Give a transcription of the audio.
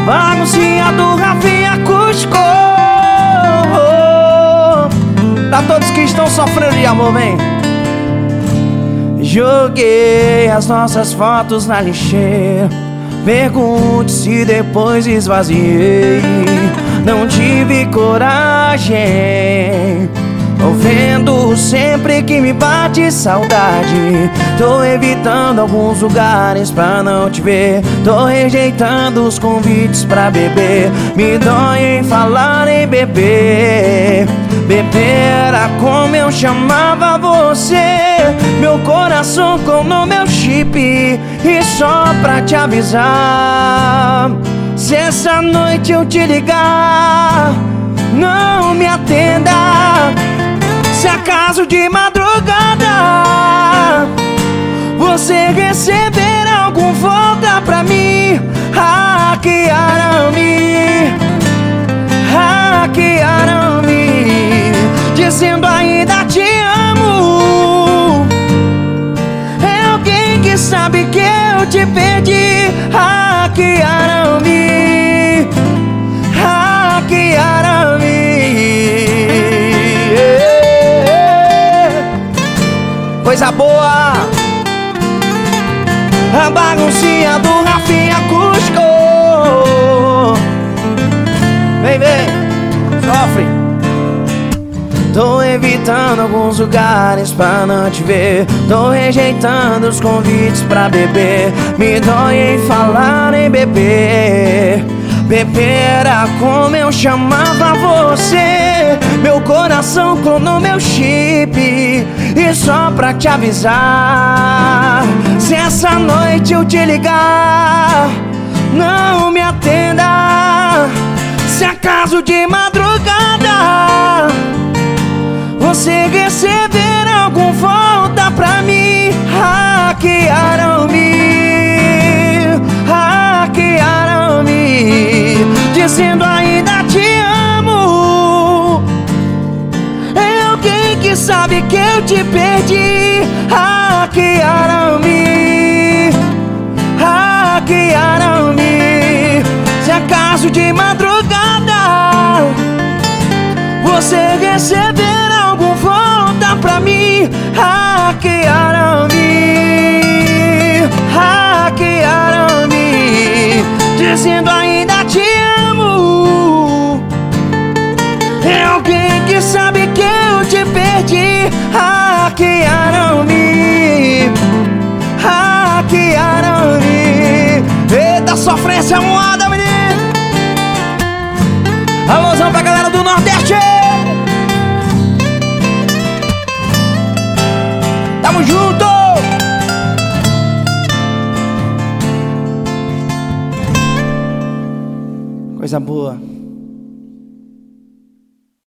baguncinha do Rafinha Acústico. Pra todos que estão sofrendo de amor, vem. Joguei as nossas fotos na lixeira. Pergunte se depois esvaziei. Não tive coragem. Tô vendo sempre que me bate saudade. Tô evitando alguns lugares pra não te ver. Tô rejeitando os convites pra beber. Me dói em falar em beber. Beber era como eu chamava você. Meu coração com no meu chip. E só pra te avisar, se essa noite eu te ligar, não me atenda. Se acaso de madrugada você receber algum, volta pra mim. Que arame, que arame, dizendo ainda te amo. É alguém que sabe que eu te perdi. Que arame, que arame. Coisa boa, a baguncinha do Rafinha Acústico. Vem, vem, sofre. Tô evitando alguns lugares pra não te ver. Tô rejeitando os convites pra beber. Me dói em falar em beber. Beber era como eu chamava você. Meu coração clonou meu chip. E só pra te avisar, se essa noite eu te ligar, não me atenda. Se acaso de madrugada você receber algum, volta pra mim. Que arame, que arame, dizendo ainda te amo. É alguém que sabe que eu te perdi. Que arame, que arame, se acaso de madrugada você receber algum, volta pra mim. Que arame, que arame, dizendo ainda te amo. É alguém que sabe que eu te perdi. Que arame, que arame. Eita, sofrência moada, menino. Alôzão pra galera do Nordeste. Tamo junto. Coisa boa.